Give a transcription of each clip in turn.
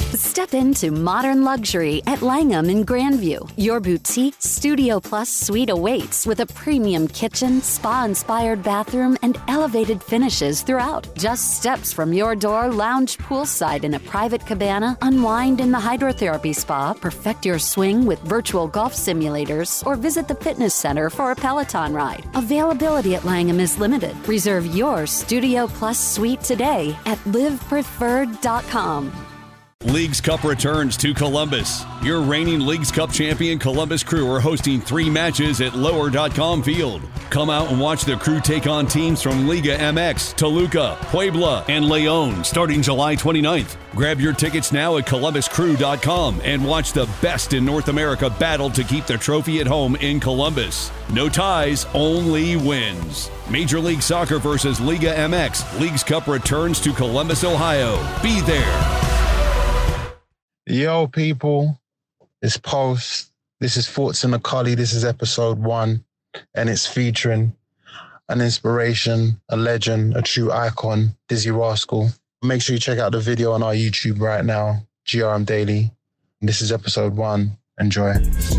Step into modern luxury at Langham in Grandview. Your boutique Studio Plus suite awaits with a premium kitchen, spa-inspired bathroom, and elevated finishes throughout. Just steps from your door, lounge poolside in a private cabana, unwind in the hydrotherapy spa, perfect your swing with virtual golf simulators, or visit the fitness center for a Peloton ride. Availability at Langham is limited. Reserve your Studio Plus suite today at livepreferred.com. Leagues Cup returns to Columbus. Your reigning Leagues Cup champion Columbus Crew are hosting 3 matches at Lower.com Field. Come out and watch the Crew take on teams from Liga MX, Toluca, Puebla, and León starting July 29th. Grab your tickets now at ColumbusCrew.com and watch the best in North America battle to keep the trophy at home in Columbus. No ties, only wins. Major League Soccer versus Liga MX. Leagues Cup returns to Columbus, Ohio. Be there. Yo, people, it's Post. This is Thoughts in the Collie. This is episode 1, and it's featuring an inspiration, a legend, a true icon, Dizzee Rascal. Make sure you check out the video on our YouTube right now, GRM Daily. And this is episode 1. Enjoy.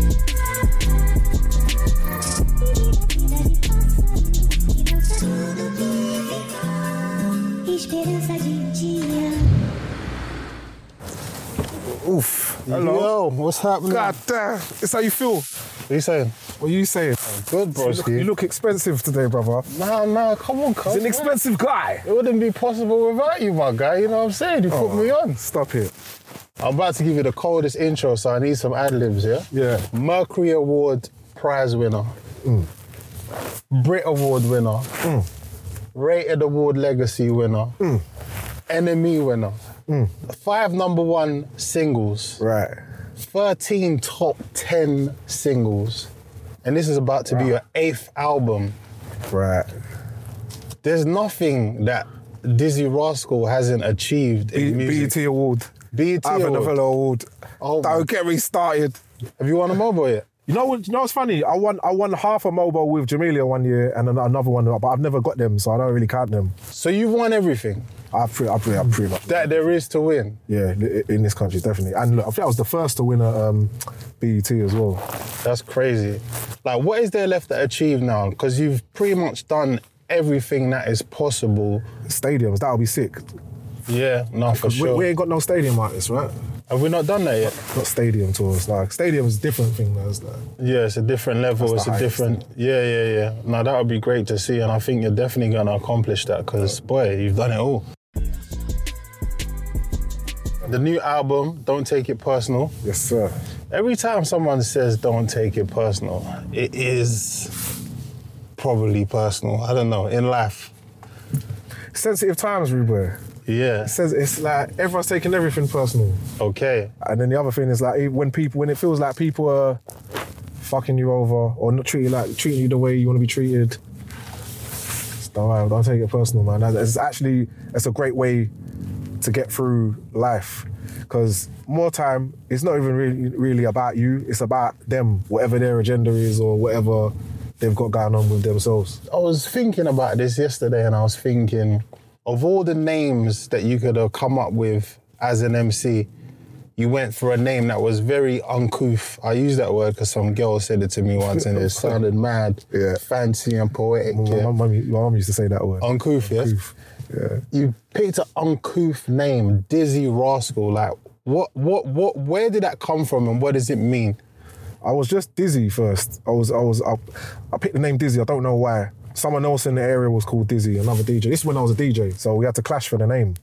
Oof. Hello. Yo, what's happening? God damn. It's how you feel. What are you saying? What are you saying? Good, broski. You look expensive today, brother. Nah, come on, cuz. He's an expensive guy. It wouldn't be possible without you, my guy. You know what I'm saying? You put me on. Stop it. I'm about to give you the coldest intro, so I need some ad-libs, yeah? Yeah. Mercury Award prize winner. Brit Award winner. Rated Award Legacy winner. NME winner. 5 number 1 singles. Right. 13 top 10 singles. And this is about to be your 8th album. Right. There's nothing that Dizzee Rascal hasn't achieved in music. BET Award. BET Ivor Award. Novello Award. Oh, Don't get me started. have you won a mobile yet? You know what's funny? I won half a mobile with Jamelia one year and another one, but I've never got them, so I don't really count them. So you've won everything I'm pretty much. that there is to win. Yeah, in this country, definitely. And look, I think I was the first to win a BET as well. That's crazy. Like, what is there left to achieve now? Because you've pretty much done everything that is possible. Stadiums, that'll be sick. Yeah, no, for sure. We ain't got no stadium artists, right? Have we not done that yet? Not stadium tours. Like, stadium is a different thing, man. Yeah, it's a different level. That's It's the a highest different... Yeah. No, that would be great to see, and I think you're definitely going to accomplish that because, boy, you've done it all. The new album, Don't Take It Personal. Yes, sir. Every time someone says don't take it personal, it is probably personal. I don't know, in life. Sensitive times, Ruboy. Yeah. It says it's like everyone's taking everything personal. Okay. And then the other thing is like when it feels like people are fucking you over or not treating you the way you want to be treated, don't take it personal, man. It's a great way to get through life. Because more time, it's not even really about you, it's about them, whatever their agenda is or whatever they've got going on with themselves. I was thinking about this yesterday and I was thinking, of all the names that you could have come up with as an MC, you went for a name that was very uncouth. I use that word because some girl said it to me once and it sounded mad, fancy and poetic. My mum used to say that word. Uncouth, yes? Yeah. You picked an uncouth name, Dizzee Rascal. Like, where did that come from and what does it mean? I was just Dizzee first. I picked the name Dizzee, I don't know why. Someone else in the area was called Dizzee, another DJ. This is when I was a DJ, so we had to clash for the name.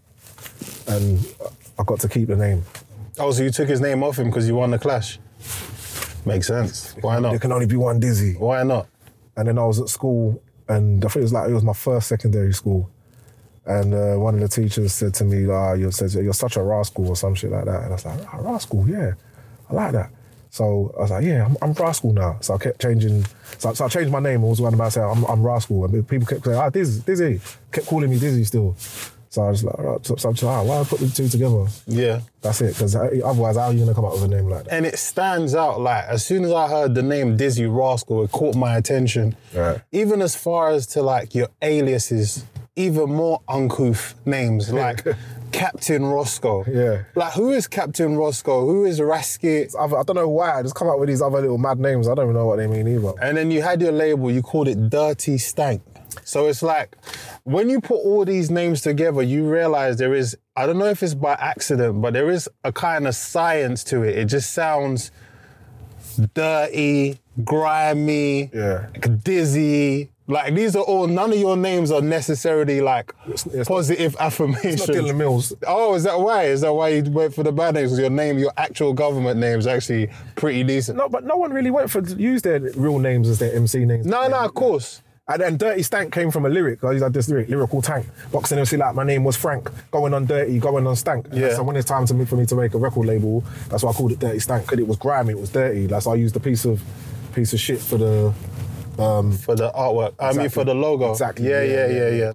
And I got to keep the name. Oh, so you took his name off him because you won the clash? Makes sense. Why not? There can only be one Dizzee. Why not? And then I was at school, and I think it was my first secondary school. And one of the teachers said to me, you're such a rascal or some shit like that. And I was like, rascal, yeah, I like that. So I was like, yeah, I'm Rascal now. So I kept changing. So I changed my name. I was about to say I'm Rascal, and people kept saying, Dizzee. Kept calling me Dizzee still. So I was like, right. So I'm just like, why I put the two together? Yeah, that's it. Because otherwise, how are you gonna come up with a name like that? And it stands out. Like as soon as I heard the name Dizzee Rascal, it caught my attention. Right. Even as far as to like your aliases, even more uncouth names like Captain Roscoe. Yeah. Like, who is Captain Roscoe? Who is Rasket? I don't know why. I just come up with these other little mad names. I don't even know what they mean either. And then you had your label, you called it Dirty Stank. So it's like, when you put all these names together, you realize there is, I don't know if it's by accident, but there is a kind of science to it. It just sounds dirty, grimy, dizzy. Like, these are all, none of your names are necessarily like positive affirmations. It's not Dylan Mills. Oh, is that why? Is that why you went for the bad names? Because your name, your actual government name is actually pretty decent. No, but no one really went for use their real names as their MC names. No, of course. And then Dirty Stank came from a lyric. I used to have this lyrical tank. Boxing MC, like, my name was Frank, going on dirty, going on stank. Yeah. So when it's time for me to make a record label, that's why I called it Dirty Stank, because it was grimy, it was dirty. That's why I used a piece of shit for the... for the artwork. Exactly. I mean, for the logo. Exactly. Yeah.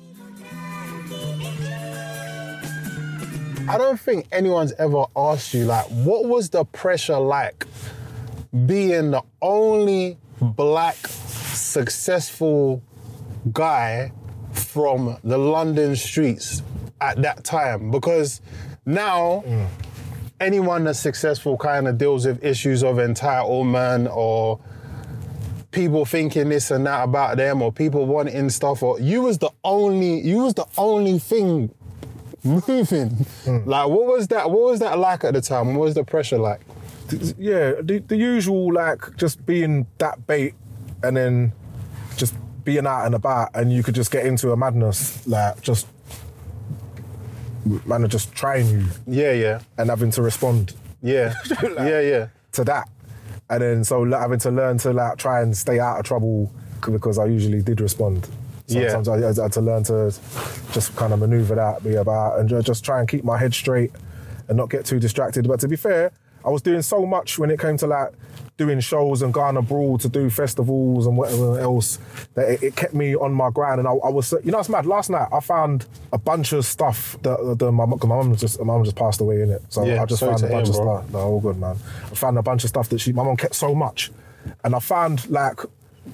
I don't think anyone's ever asked you, like, what was the pressure like being the only black successful guy from the London streets at that time? Because now anyone that's successful kind of deals with issues of entitlement or people thinking this and that about them or people wanting stuff, or you was the only thing moving. Like, what was that like at the time? What was the pressure like? Yeah, the usual, like, just being that bait and then just being out and about, and you could just get into a madness, like, just man are just trying you. Yeah. And having to respond. Yeah. To that. And then so having to learn to, like, try and stay out of trouble, because I usually did respond. Sometimes I had to learn to just kind of maneuver that, be about, and just try and keep my head straight and not get too distracted. But to be fair, I was doing so much when it came to, like, doing shows and going abroad to do festivals and whatever else, that it kept me on my grind. And I was, you know, it's mad. Last night I found a bunch of stuff that my mum just passed away, innit? So I just found a bunch of stuff. No, all good, man. I found a bunch of stuff that my mum kept so much, and I found like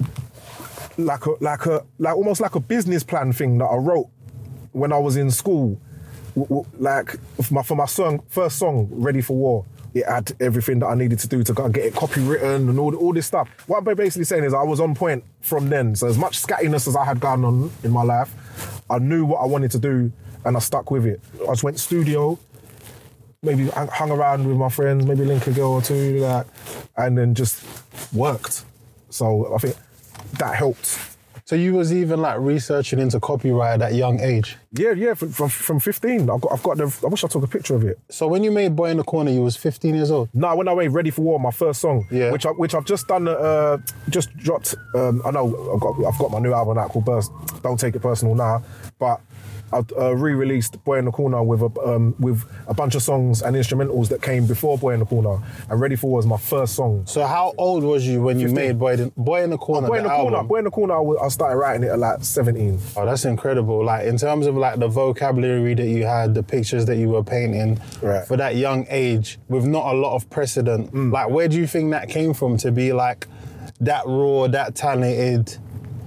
almost like a business plan thing that I wrote when I was in school, like for my first song, Ready for War. It had everything that I needed to do to get it copywritten and all this stuff. What I'm basically saying is I was on point from then. So as much scattiness as I had gone on in my life, I knew what I wanted to do and I stuck with it. I just went studio, maybe hung around with my friends, maybe link a girl or two, like, and then just worked. So I think that helped. So you was even, like, researching into copyright at that young age? Yeah, from 15. I've got I wish I took a picture of it. So when you made Boy in the Corner, you was 15 years old? No, when I made Ready for War, my first song, which I've just done, just dropped. I know I've got my new album out called Burst. Don't take it personal now, but I've re-released Boy in the Corner with a bunch of songs and instrumentals that came before Boy in the Corner, and Ready for War was my first song. So how old was you when 15. You made Boy in the Corner? Boy in the Corner, I started writing it at like 17. Oh, that's incredible. Like, in terms of, like, the vocabulary that you had, the pictures that you were painting for that young age, with not a lot of precedent, like, where do you think that came from to be, like, that raw, that talented?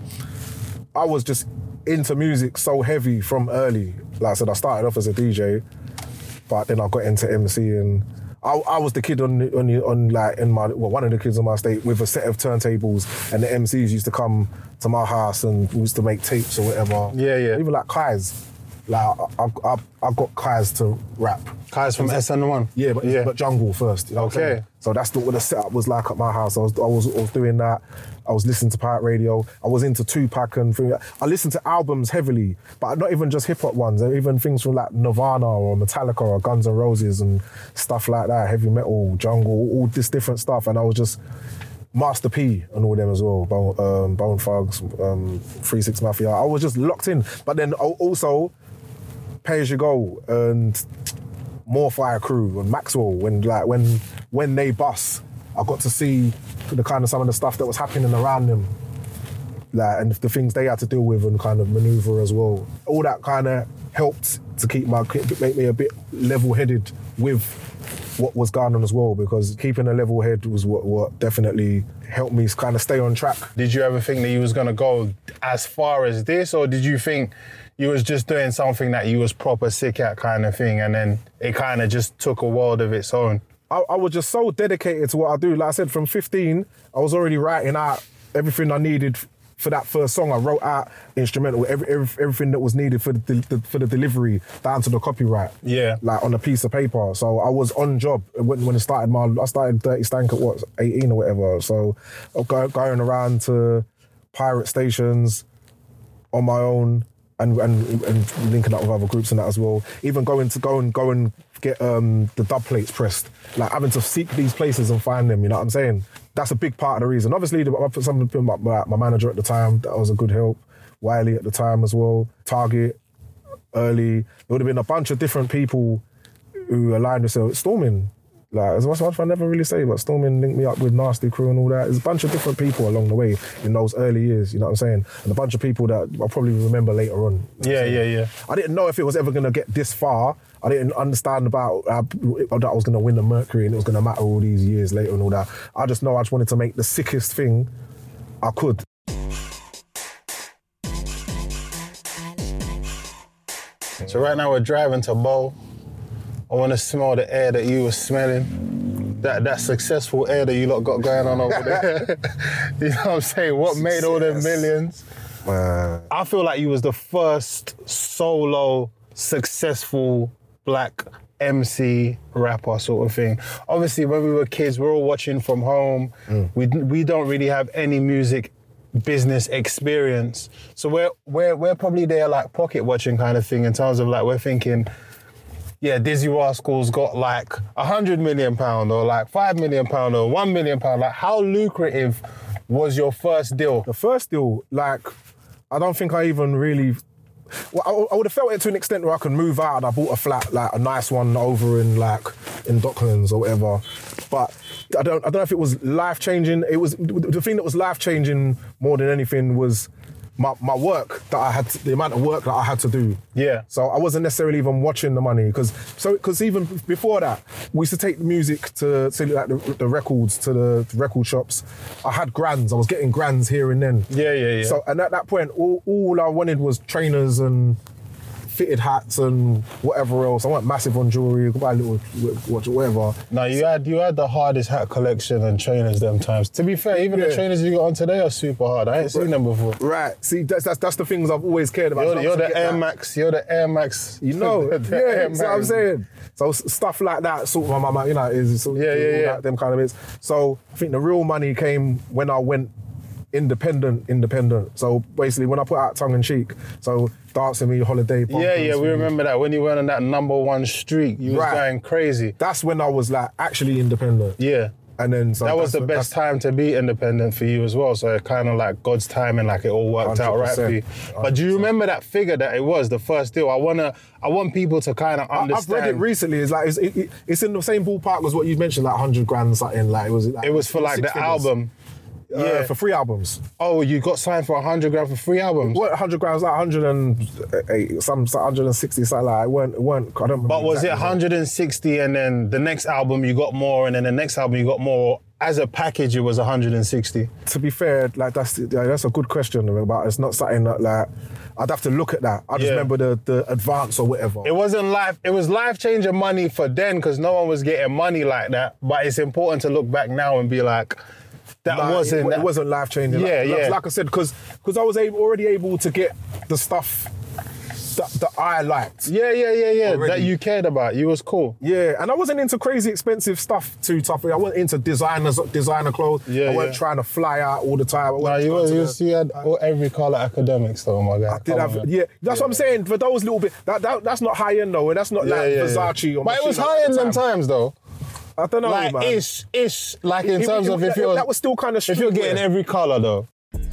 I was just into music so heavy from early. Like I said, I started off as a DJ, but then I got into MCing. I was the kid one of the kids on my estate with a set of turntables, and the MCs used to come to my house and we used to make tapes or whatever. Yeah. Even like Kai's. Like I've got Kai's to rap. Kai's from SN1? Yeah, but jungle first. You know what I'm saying? So that's what the setup was like at my house. I was doing that. I was listening to Pirate Radio. I was into Tupac and things. I listened to albums heavily, but not even just hip hop ones. Even things from like Nirvana or Metallica or Guns N' Roses and stuff like that. Heavy metal, jungle, all this different stuff. And I was just Master P and all them as well. Bone Thugs, 3 6 Mafia. I was just locked in. But then also Pay As You Go and More Fire Crew and Maxwell. When they bust, I got to see the kind of some of the stuff that was happening around them, like, and the things they had to deal with and kind of maneuver as well. All that kind of helped to make me a bit level-headed with what was going on as well, because keeping a level head was what definitely helped me kind of stay on track. Did you ever think that you was going to go as far as this, or did you think you was just doing something that you was proper sick at kind of thing, and then it kind of just took a world of its own? I was just so dedicated to what I do. Like I said, from 15, I was already writing out everything I needed for that first song. I wrote out instrumental, everything that was needed for the delivery, down to the copyright. Yeah. Like on a piece of paper. So I was on job when it started. I started Dirty Stank at 18 or whatever. So going around to pirate stations on my own and linking up with other groups and that as well. Even go and get the dub plates pressed. Like having to seek these places and find them, you know what I'm saying? That's a big part of the reason. Obviously, my manager at the time, that was a good help. Wiley at the time as well. Target, Early. There would have been a bunch of different people who aligned themselves. Storming, like as much as I never really say, but Storming linked me up with Nasty Crew and all that. There's a bunch of different people along the way in those early years, you know what I'm saying? And a bunch of people that I'll probably remember later on. Yeah. I didn't know if it was ever going to get this far. I didn't understand about that I was going to win the Mercury and it was going to matter all these years later and all that. I just know I just wanted to make the sickest thing I could. So right now we're driving to Bow. I want to smell the air that you were smelling. That successful air that you lot got going on over there. You know what I'm saying? What made all them millions? I feel like you was the first solo successful black MC rapper sort of thing. Obviously, when we were kids, we're all watching from home. We don't really have any music business experience. So we're probably there like pocket watching kind of thing in terms of like we're thinking, yeah, Dizzy Rascal's got like £100 million or like £5 million or £1 million. Like how lucrative was your first deal? The first deal, like, I don't think I even really... Well, I would have felt it to an extent where I could move out and I bought a flat, like a nice one over in Docklands or whatever. But I don't know if it was life-changing. It was the thing that was life-changing more than anything was my work that I had, the amount of work that I had to do. Yeah. So I wasn't necessarily even watching the money because even before that, we used to take the music to like the records to the record shops. I had grands. I was getting grands here and then. Yeah. So and at that point, all I wanted was trainers and fitted hats and whatever else. I went massive on jewelry, buy a little watch or whatever. No, you had the hardest hat collection and trainers them times. To be fair, even the trainers you got on today are super hard. I ain't seen them before. Right. See, that's the things I've always cared about. You're the Air Max. You're the Air Max. You know, yeah, that's what I'm saying. So stuff like that, sort of my you know, is sort of like them kind of bits. So I think the real money came when I went independent. So basically, when I put out Tongue in Cheek, so Dancing Me, Holiday. Yeah, we remember that. When you went on that #1 streak, you was going crazy. That's when I was like actually independent. Yeah. And then so that was the best time to be independent for you as well. So it kind of like God's timing, like it all worked out right for you. 100%. But do you remember that figure that it was, the first deal? I want people to kind of understand. I've read it recently. It's like it's in the same ballpark as what you mentioned, like 100 grand something. Like it was for like the album. Yeah, for 3 albums. Oh, you got signed for 100 grand for 3 albums? What 100 grand was like 108, some 160, something like that. It weren't. I don't remember. But was it 160 and then the next album you got more and then the next album you got more? As a package, it was 160. To be fair, like that's a good question about. It's not something that like I'd have to look at that. I just remember the advance or whatever. It wasn't life. It was life-changing money for then because no one was getting money like that. But it's important to look back now and be like, it wasn't life-changing. Like I said, because I was already able to get the stuff that I liked. Yeah. Already. That you cared about. You was cool. Yeah, and I wasn't into crazy expensive stuff too tough. I wasn't into designer clothes. I wasn't trying to fly out all the time. You had every colour academics though, my guy. I did have, that's what I'm saying. For those little bit, that's not high end though. That's not like Versace. Or but it was high end them times though. I don't know, like, man. Ish, like in terms of if you're... That was still kind of if you're getting every colour, though.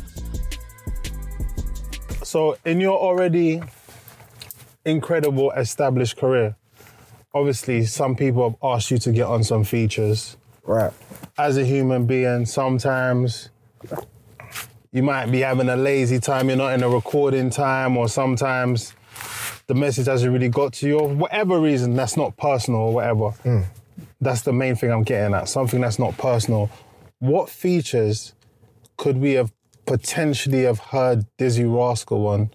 So, in your already incredible established career, obviously, some people have asked you to get on some features. Right. As a human being, sometimes you might be having a lazy time, you're not in a recording time, or sometimes the message hasn't really got to you, or whatever reason, that's not personal or whatever. That's the main thing I'm getting at, something that's not personal. What features could we have potentially have heard Dizzy Rascal on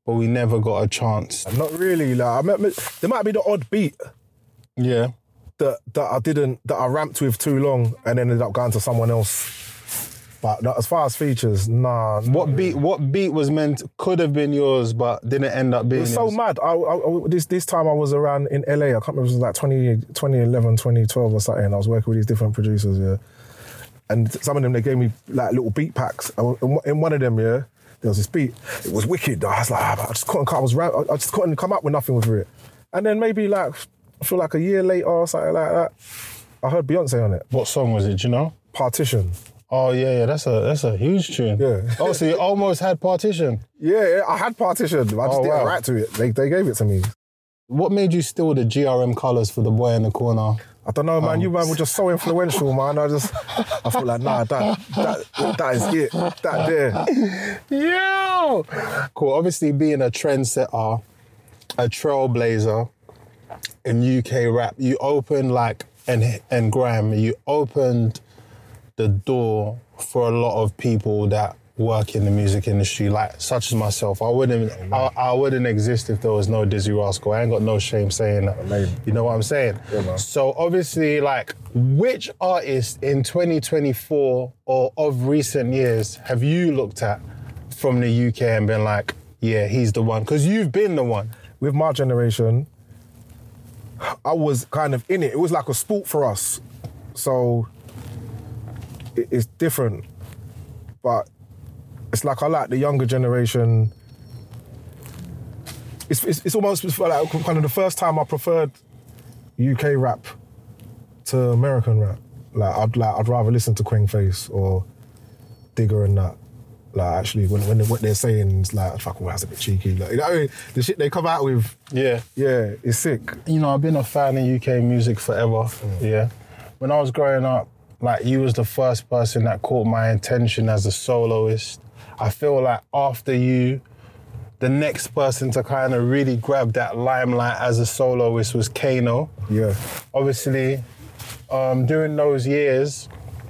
but we never got a chance. Not really. Like, there might be the odd beat Yeah. that I ramped with too long and ended up going to someone else. But as far as features, nah. What beat was could have been yours, but didn't end up being It was yours? so mad. This time I was around in LA. I can't remember, it was like 2011, 2012 or something. I was working with these different producers, yeah. And some of them, they gave me like little beat packs. In one of them, yeah, there was this beat. It was wicked. I was like, I just couldn't come up with nothing with it. And then maybe like, I feel like a year later or something like that, I heard Beyonce on it. What song was it, do you know? Partition. Oh, yeah, that's a huge tune. Yeah. Oh, so you almost had Partition. Yeah, I had Partition. I just didn't write to it. They gave it to me. What made you steal the GRM colours for The Boy in the Corner? I don't know, man. You man were just so influential, man. I felt like, nah, that is it. That there. Yo! Cool. Obviously, being a trendsetter, a trailblazer in UK rap, you opened and Graham, you opened the door for a lot of people that work in the music industry, like such as myself. I wouldn't exist if there was no Dizzy Rascal. I ain't got no shame saying that. Amazing. You know what I'm saying? Yeah, man. So obviously, like, which artist in 2024 or of recent years have you looked at from the UK and been like, yeah, he's the one? Because you've been the one. With my generation, I was kind of in it. It was like a sport for us. So it's different. But it's like I like the younger generation. It's almost like kind of the first time I preferred UK rap to American rap. I'd rather listen to Quang Face or Digger and that. Like actually, when what they're saying is like, fuck, well, that's a bit cheeky. Like, you know what I mean? The shit they come out with, yeah, it's sick. You know, I've been a fan of UK music forever. Yeah, when I was growing up, like, you was the first person that caught my attention as a soloist. I feel like after you, the next person to kind of really grab that limelight as a soloist was Kano. Yeah. Obviously, during those years,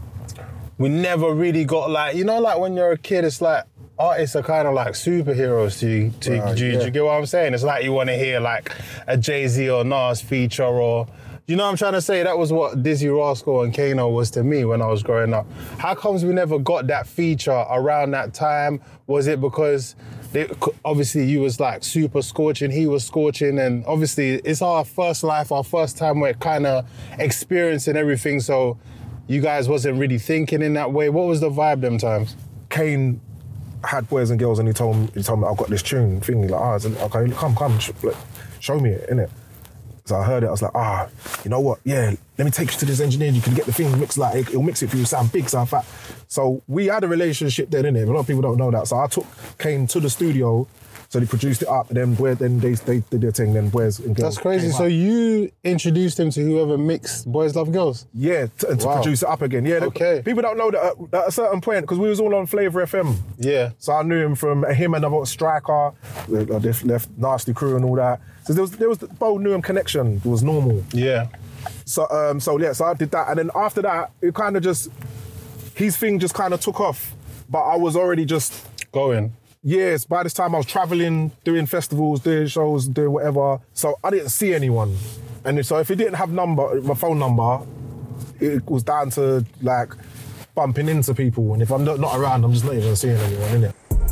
we never really got like, you know, like when you're a kid, it's like artists are kind of like superheroes to you. Do you get what I'm saying? It's like you want to hear like a Jay-Z or Nas feature or, you know what I'm trying to say? That was what Dizzy Rascal and Kano was to me when I was growing up. How comes we never got that feature around that time? Was it because obviously you was like super scorching, he was scorching, and obviously it's our first life, our first time we're kind of experiencing everything, so you guys wasn't really thinking in that way. What was the vibe them times? Kane had Boys and Girls and he told me I've got this tune thingy, like, okay, come, show me it, innit? So I heard it, I was like, you know what? Yeah, let me take you to this engineer. You can get the thing mixed like, it'll mix it for you, sound big, sound fat. So we had a relationship then, innit? A lot of people don't know that. So I took Kane to the studio, so they produced it up, and then they did their thing, then Boys and Girls. That's crazy. So you introduced him to whoever mixed Boys Love Girls? Yeah, to produce it up again. Yeah, okay. People don't know that at a certain point, because we was all on Flavour FM. Yeah. So I knew him from him and about Striker, they left Nasty Crew and all that. So there was the Bo knew him connection. It was normal. Yeah. So I did that, and then after that, it kind of just, his thing just kind of took off. But I was already just going. Yes, by this time I was traveling, doing festivals, doing shows, doing whatever. So I didn't see anyone, and so if he didn't have my phone number, it was down to like bumping into people. And if I'm not around, I'm just not even seeing anyone, innit?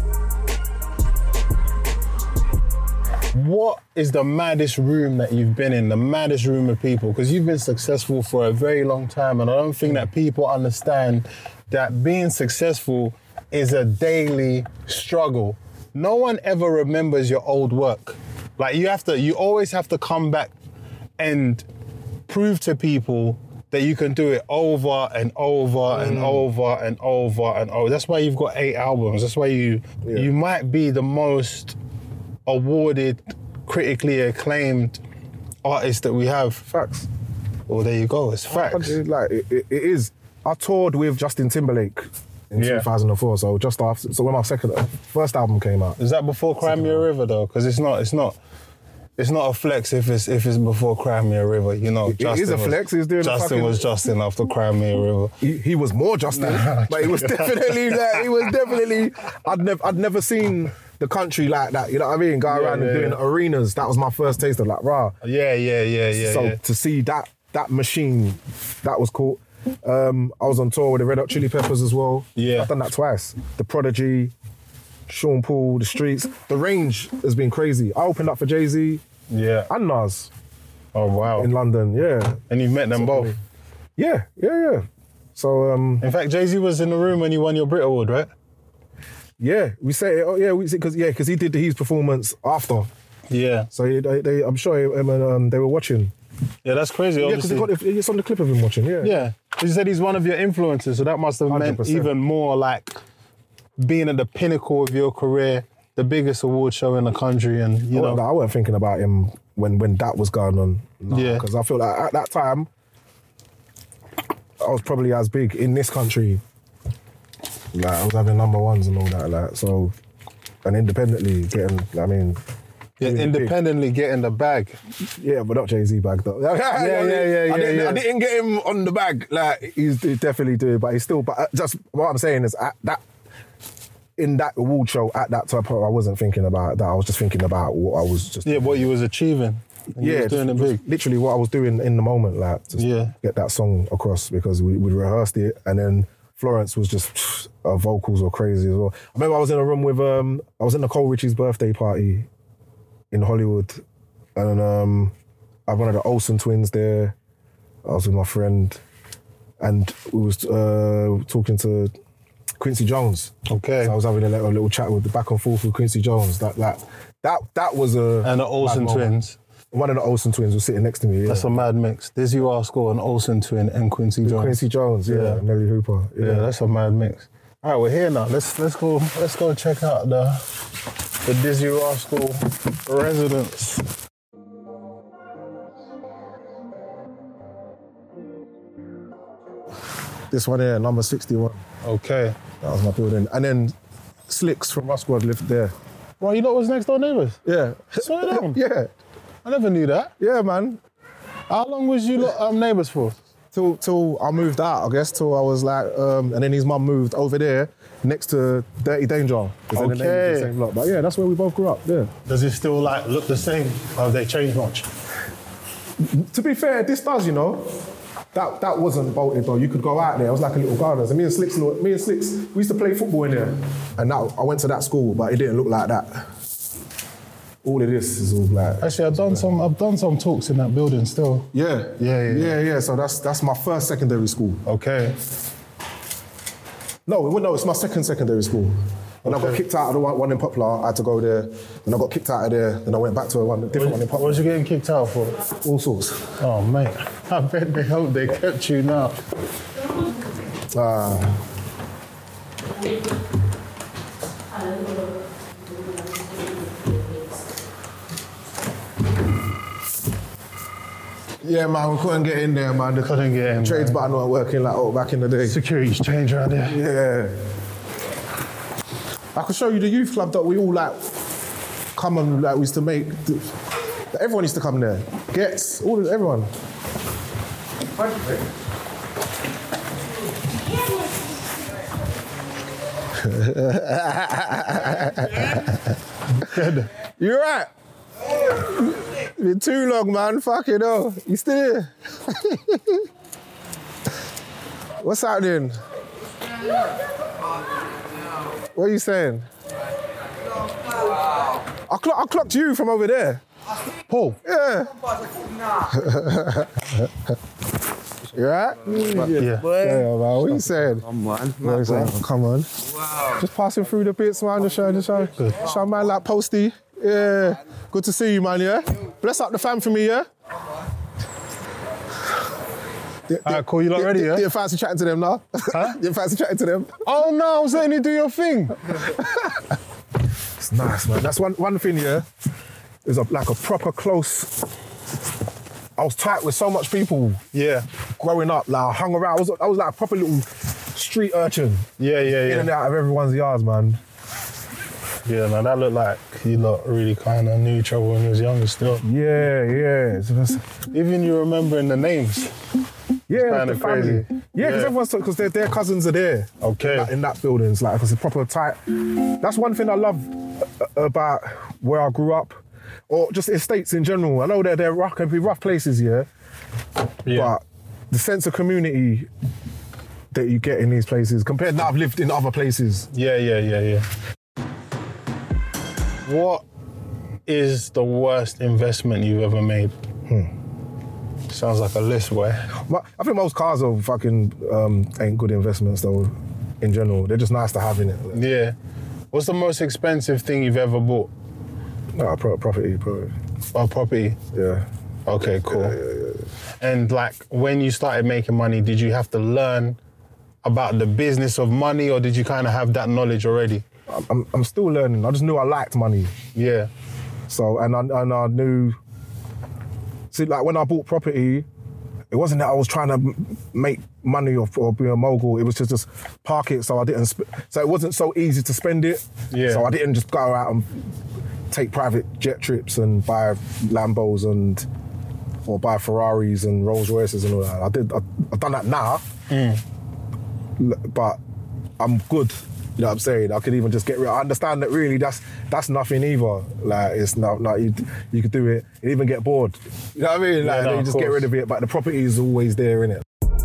What is the maddest room that you've been in, the maddest room of people? Because you've been successful for a very long time, and I don't think that people understand that being successful is a daily struggle. No one ever remembers your old work. Like you always have to come back and prove to people that you can do it over and over and over and over and over. That's why you've got 8 albums. That's why you might be the most awarded, critically acclaimed artist that we have. Facts. Well, there you go, it's facts. Like, it is. I toured with Justin Timberlake in 2004, so just after, so when my first album came out. Is that before Cry Me a River though? Because it's not a flex if it's before Cry Me a River, you know. It is a flex. He's doing Justin was Justin after Cry Me a River. He was more Justin, but he was definitely I'd never seen the country like that. You know what I mean? Go around and doing arenas. That was my first taste of like rah. Yeah. So to see that machine, that was cool. I was on tour with the Red Hot Chili Peppers as well. Yeah. I've done that twice. The Prodigy, Sean Paul, The Streets. The range has been crazy. I opened up for Jay-Z and Nas. Oh, wow. In London, yeah. And you've met them both? Yeah. So, in fact, Jay-Z was in the room when you won your Brit Award, right? Yeah, we say it. Oh, yeah, because he did his performance after. Yeah. So I'm sure they were watching. Yeah, that's crazy. Yeah, because it's on the clip of him watching. Yeah. Yeah. You said he's one of your influences, so that must have meant 100%. even more like being at the pinnacle of your career, the biggest award show in the country, and you know. I wasn't thinking about him when that was going on. Yeah. Because I feel like at that time, I was probably as big in this country. Like I was having number ones and all that, like so, and independently getting. I mean. Yeah, independently getting the bag. Yeah, but not Jay-Z bag though. I didn't get him on the bag. Like he's definitely doing, but he's still. But just what I'm saying is in that award show at that time, I wasn't thinking about that. I was just thinking about what I was just. Yeah, what you was achieving. You was doing it big. Literally what I was doing in the moment, like to get that song across because we rehearsed it and then Florence was just her vocals were crazy as well. I remember I was in a room with I was in Nicole Richie's birthday party in Hollywood, and I had one of the Olsen twins there. I was with my friend, and we was talking to Quincy Jones. Okay. So I was having a little chat with the back and forth with Quincy Jones. That was a and the Olsen twins. One of the Olsen twins was sitting next to me. Yeah. That's a mad mix. Dizzy Rascal, an Olsen twin, and Quincy Jones. Quincy Jones, yeah. Nelly Hooper. Yeah, that's a mad mix. All right, we're here now. Let's go check out the Dizzy Rascal residence. This one here, number 61. Okay. That was my building. And then Slicks from Rusquad lived there. Well, you know what was next door neighbours? Yeah. Swear down. Yeah. I never knew that. Yeah, man. How long was you neighbours for? Till I moved out, I guess, till I was like, and then his mum moved over there next to Dirty Danger. Okay. The same block. But yeah, that's where we both grew up, yeah. Does it still like look the same? Or have they changed much? To be fair, this does, you know. That wasn't bolted though. You could go out there. It was like a little garden. So me and Slicks, we used to play football in there. And I went to that school, but it didn't look like that. All of this is all like. Actually, I've done some talks in that building still. Yeah. So that's my first secondary school. Okay. No, it's my second secondary school. When I got kicked out of the one in Poplar, I had to go there. Then I got kicked out of there. Then I went back to a different one in Poplar. What was you getting kicked out for? All sorts. Oh, mate. I bet they hope they kept you now. Yeah, man, we couldn't get in there, man. Couldn't get in. Trades button weren't working like back in the day. Security's changed around there. Yeah. I could show you the youth club that we all like come and like we used to make. Everyone used to come there. Gets everyone. You're right. Been too long, man. Fucking hell. You still here? What's happening? What are you saying? I clocked you from over there. Paul? Yeah. You right? Yeah. Yeah, man. What are you saying? Come on, What are you saying? Come on. Wow. Just passing through the bits, man. Just show man like Posty. Yeah. Good to see you, man, yeah? Bless up the fam for me, yeah? Alright, cool. You lot ready, yeah? Didn't fancy chatting to them, now? Huh? Didn't fancy chatting to them? Oh, no, I was letting you do your thing. It's nice, man. That's one thing, yeah? It was like a proper close... I was tight with so much people. Yeah. Growing up, like I hung around. I was like a proper little street urchin. Yeah. In and out of everyone's yards, man. Yeah, man, that looked like you lot really kind of knew each other when you was younger still. Yeah. Even you remembering the names. Yeah, kind the of family. crazy. Yeah, because their cousins are there. Okay. In that building, it's like, because it's proper tight. That's one thing I love about where I grew up, or just estates in general. I know they're rough, can be rough places, yeah. But the sense of community that you get in these places, compared to I've lived in other places. Yeah. What is the worst investment you've ever made? Sounds like a list, boy. I think most cars are fucking ain't good investments though, in general. They're just nice to have in it. Yeah. What's the most expensive thing you've ever bought? No, property. Oh, property? Yeah. Okay, cool. Yeah. And like, when you started making money, did you have to learn about the business of money, or did you kind of have that knowledge already? I'm still learning. I just knew I liked money. Yeah. So, and I knew... See, like when I bought property, it wasn't that I was trying to make money or be a mogul. It was just park it so I didn't... so it wasn't so easy to spend it. Yeah. So I didn't just go out and take private jet trips and buy Lambos or buy Ferraris and Rolls Royces and all that. I've done that now, but I'm good. You know what I'm saying? I could even just get rid. I understand that really that's nothing either. Like it's not you could do it and even get bored. You know what I mean? Like you just get rid of it, but the property is always there, innit?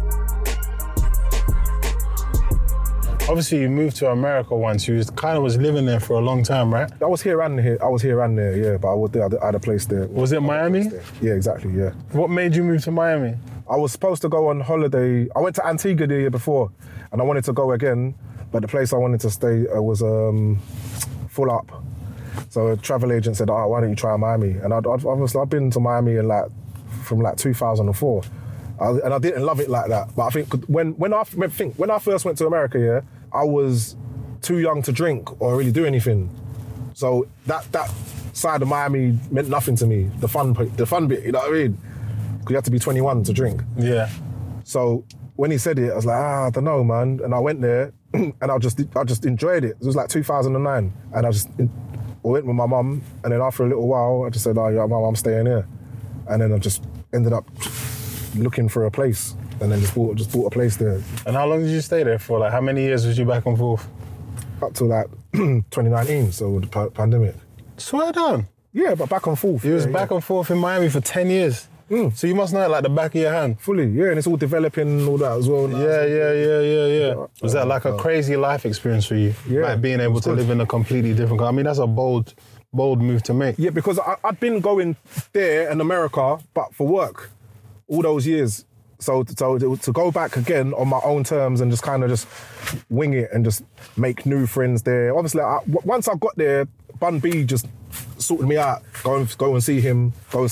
Obviously, you moved to America once. You was living there for a long time, right? I was here and there, yeah. But I had a place there. Was it Miami? Yeah, exactly, yeah. What made you move to Miami? I was supposed to go on holiday. I went to Antigua the year before, and I wanted to go again. But the place I wanted to stay was full up. So a travel agent said, why don't you try Miami? And I've been to Miami from 2004. And I didn't love it like that. But I think when I first went to America, yeah, I was too young to drink or really do anything. So that side of Miami meant nothing to me. The fun bit, you know what I mean? Because you had to be 21 to drink. Yeah. So when he said it, I was like, I don't know, man. And I went there and I just enjoyed it. It was like 2009. And I went with my mum. And then after a little while, I just said, yeah, Mum, I'm staying here. And then I just ended up looking for a place. And then just bought a place there. And how long did you stay there for? Like, how many years was you back and forth? Up to like 2019, so the pandemic. Swear down. Yeah, but back and forth. You was back and forth in Miami for 10 years. So you must know it like the back of your hand. Fully, yeah, and it's all developing and all that as well. Yeah. Was that like a crazy life experience for you? Yeah. Like being able to live in a completely different... I mean, that's a bold move to make. Yeah, because I'd been going there in America, but for work, all those years. So to go back again on my own terms and just kind of just wing it and just make new friends there. Obviously, once I got there, Bun B just sorted me out. Go and see him. Once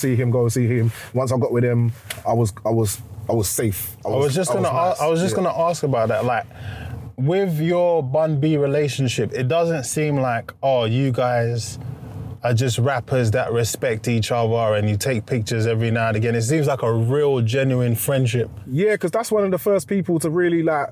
I got with him, I was safe. I was just gonna ask about that. Like, with your Bun B relationship, it doesn't seem like, you guys are just rappers that respect each other and you take pictures every now and again. It seems like a real, genuine friendship. Yeah, because that's one of the first people to really like...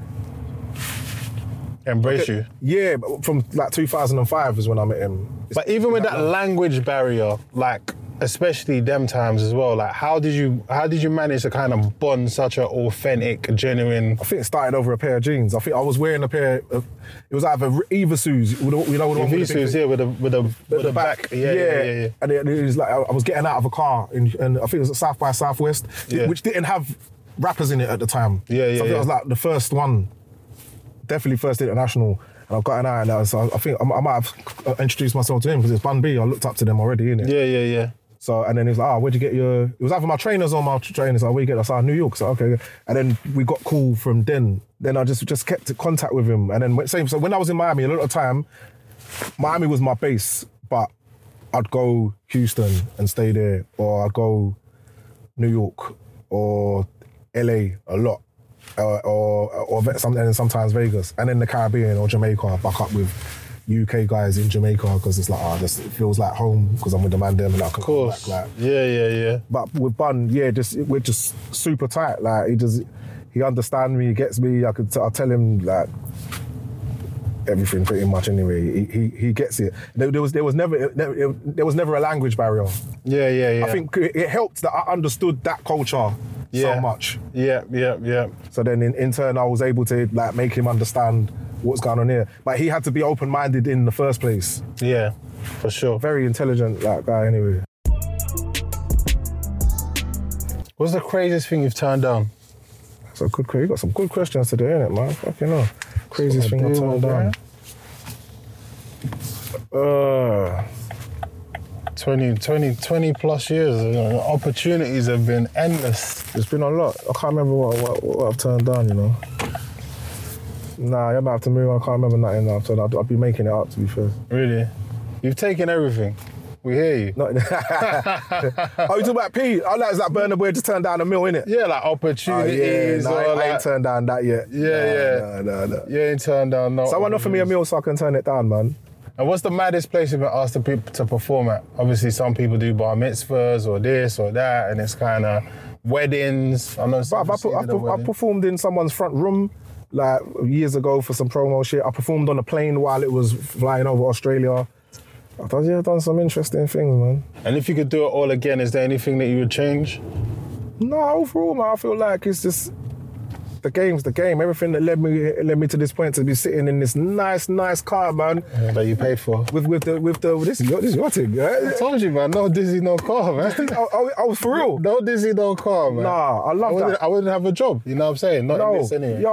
embrace you. Yeah, from like 2005 is when I met him. But even with that language barrier, like, especially them times as well, like, how did you manage to kind of bond such an authentic, genuine... I think it started over a pair of jeans. I think I was wearing a pair of... It was either Evasus, you know the one with the back. Yeah. And it was like, I was getting out of a car, and I think it was at South by Southwest, which didn't have rappers in it at the time. So I think I was like the first one, definitely first international. And I've gotten out, and so I think I might have introduced myself to him because it's Bun B. I looked up to them already, innit? Yeah. So, and then he was like, where'd you get your... It was either my trainers or my trainers. Like, where you get that? I said, New York. So, okay. And then we got cool from then. Then I just kept in contact with him. And then, so when I was in Miami, a lot of time, Miami was my base, but I'd go Houston and stay there, or I'd go New York or LA a lot, or sometimes Vegas, and then the Caribbean or Jamaica, back up with UK guys in Jamaica, because it's like, it feels like home because I'm with the man them and I can come back. Like, yeah. But with Bun, we're just super tight. Like he understands me, he gets me. I tell him like everything pretty much anyway. He gets it. There was never a language barrier. Yeah. I think it helped that I understood that culture Yeah. so much. Yeah. So then in turn, I was able to like make him understand what's going on here. But he had to be open-minded in the first place. Yeah, for sure. Very intelligent like guy anyway. What's the craziest thing you've turned down? So good. You got some good questions today, innit, man? Fucking hell. Craziest thing I've turned down. 20 plus years, opportunities have been endless. There's been a lot. I can't remember what I've turned down, you know. Nah, you might have to move on. I can't remember nothing I've turned down. I'll be making it up, to be fair. Really? You've taken everything. We hear you. Oh, you talking about P? Oh, that's like Burna Boy just turned down $1 million, innit? Yeah, like opportunities. I ain't turned down that yet. No. You ain't turned down no. Someone offer me $1 million so I can turn it down, man. And what's the maddest place you've been asked to perform at? Obviously, some people do bar mitzvahs or this or that, and it's kind of weddings. I know some I performed in someone's front room like years ago for some promo shit. I performed on a plane while it was flying over Australia. I've done some interesting things, man. And if you could do it all again, is there anything that you would change? No, overall, man, I feel like it's just the game's the game. Everything that led me to this point to be sitting in this nice car, man. Yeah, that you paid for. With this is your thing, yeah? I told you, man. No dizzy, no car, man. I was for real. No dizzy, no car, man. Nah, I love that. I wouldn't have a job. You know what I'm saying? Not in this anyway.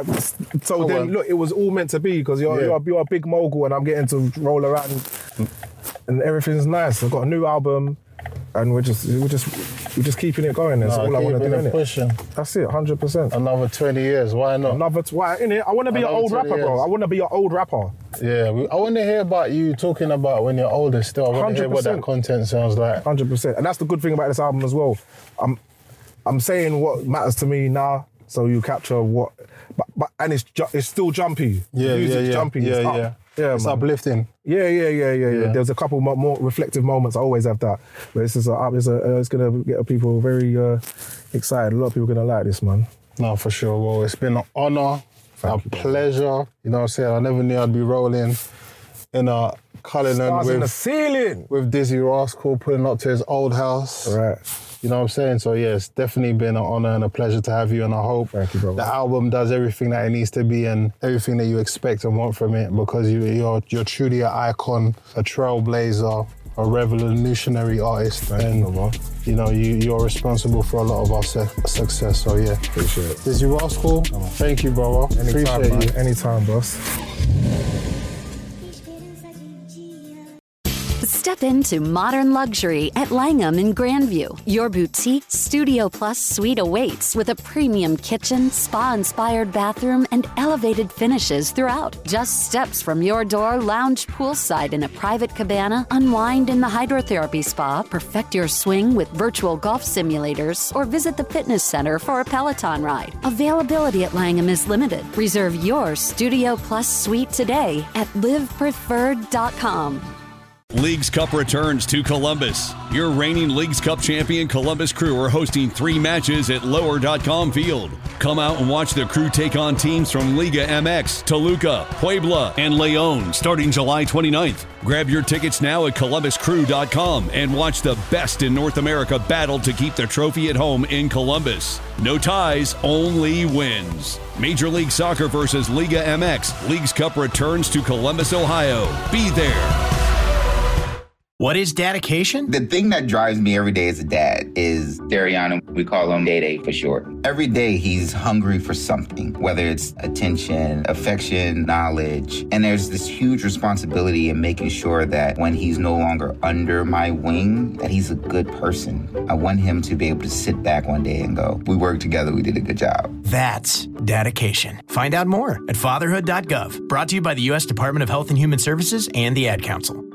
Look, it was all meant to be because you're a big mogul and I'm getting to roll around and everything's nice. I've got a new album. And we're just keeping it going. That's all I want to do, innit? Pushing. That's it, 100%. Another 20 years, why not? Why, innit? I want to be an old rapper, bro. I want to be an old rapper. Yeah, I want to hear about you talking about when you're older still. I want to hear what that content sounds like. 100%. And that's the good thing about this album as well. I'm saying what matters to me now, so you capture what... and it's still jumpy. Yeah, music's jumpy. Yeah, it's uplifting. Yeah. There's a couple more reflective moments. I always have that. But it's going to get people very excited. A lot of people are going to like this, man. No, for sure. Well, it's been an honour, a pleasure. You know what I'm saying? I never knew I'd be rolling in a Cullinan in the ceiling with Dizzy Rascal pulling up to his old house. Right. You know what I'm saying? So yeah, it's definitely been an honour and a pleasure to have you, and I hope the album does everything that it needs to be and everything that you expect and want from it, because you're truly an icon, a trailblazer, a revolutionary artist, you're responsible for a lot of our success. So yeah, appreciate it. Dizzy Rascal, thank you, brother. Anytime, appreciate you. Anytime, boss. Step into modern luxury at Langham in Grandview. Your boutique Studio Plus suite awaits with a premium kitchen, spa-inspired bathroom, and elevated finishes throughout. Just steps from your door, lounge poolside in a private cabana, unwind in the hydrotherapy spa, perfect your swing with virtual golf simulators, or visit the fitness center for a Peloton ride. Availability at Langham is limited. Reserve your Studio Plus suite today at livepreferred.com. Leagues Cup returns to Columbus. Your reigning Leagues Cup champion Columbus Crew are hosting 3 matches at Lower.com Field. Come out and watch the Crew take on teams from Liga MX, Toluca, Puebla, and León starting July 29th. Grab your tickets now at columbuscrew.com and watch the best in North America battle to keep the trophy at home in Columbus. No ties, only wins. Major League Soccer versus Liga MX. Leagues Cup returns to Columbus, Ohio. Be there. What is dedication? The thing that drives me every day as a dad is Dariano. We call him Day-Day for short. Every day he's hungry for something, whether it's attention, affection, knowledge. And there's this huge responsibility in making sure that when he's no longer under my wing, that he's a good person. I want him to be able to sit back one day and go, we worked together, we did a good job. That's dedication. Find out more at fatherhood.gov. Brought to you by the U.S. Department of Health and Human Services and the Ad Council.